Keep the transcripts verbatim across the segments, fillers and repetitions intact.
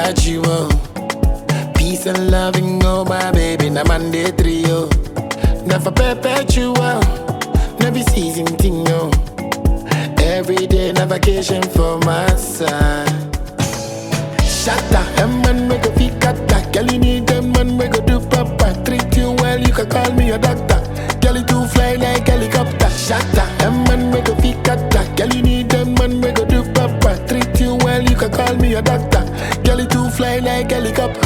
got you, oh. Peace and loving, oh my baby, na Monday trio. Never perpetual, never season thing, no. Every day, na vacation for my side. Shatta, a man we go fit kata. Girl, you need a man we go do papa. Treat you well, you can call me a doctor. Girl, you too fly like helicopter. Shatta, a man we go fit kata. Girl, you need a man we go do papa. Treat you well, you can call me a doctor. Girl, you too fly like helicopter.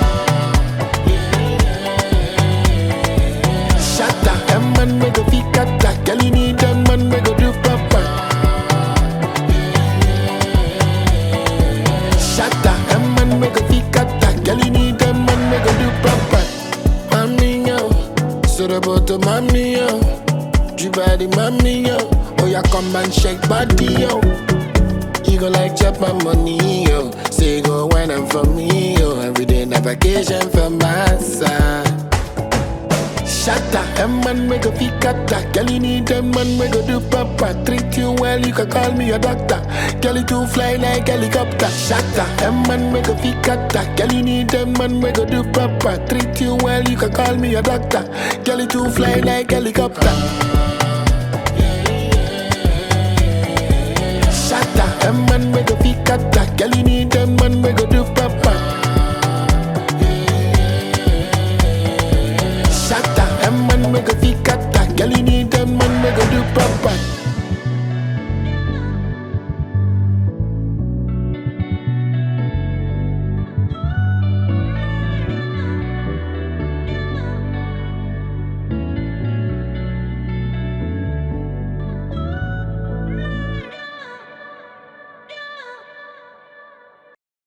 Shatta, a man we go fit kata. Girl, you need a man we go do papa. Shatta, a man we go fit kata. Girl, you need a man we go do papa. Mami yo, so the bottom mami yo, you body mami yo. Oh yeah, come and shake body yo. You go like chop my money yo. Say go wine and for me yo. Every day na vacation for my side. Shatta, a man we go fit kata. Girl, you need a man we go do papa. Treat you well, you can call me a doctor. Girl, you too fly like helicopter. Shatta, a man we go fit kata. Girl, you need a man we go do papa. Treat you well, you can call me a doctor. Girl, you too fly like helicopter.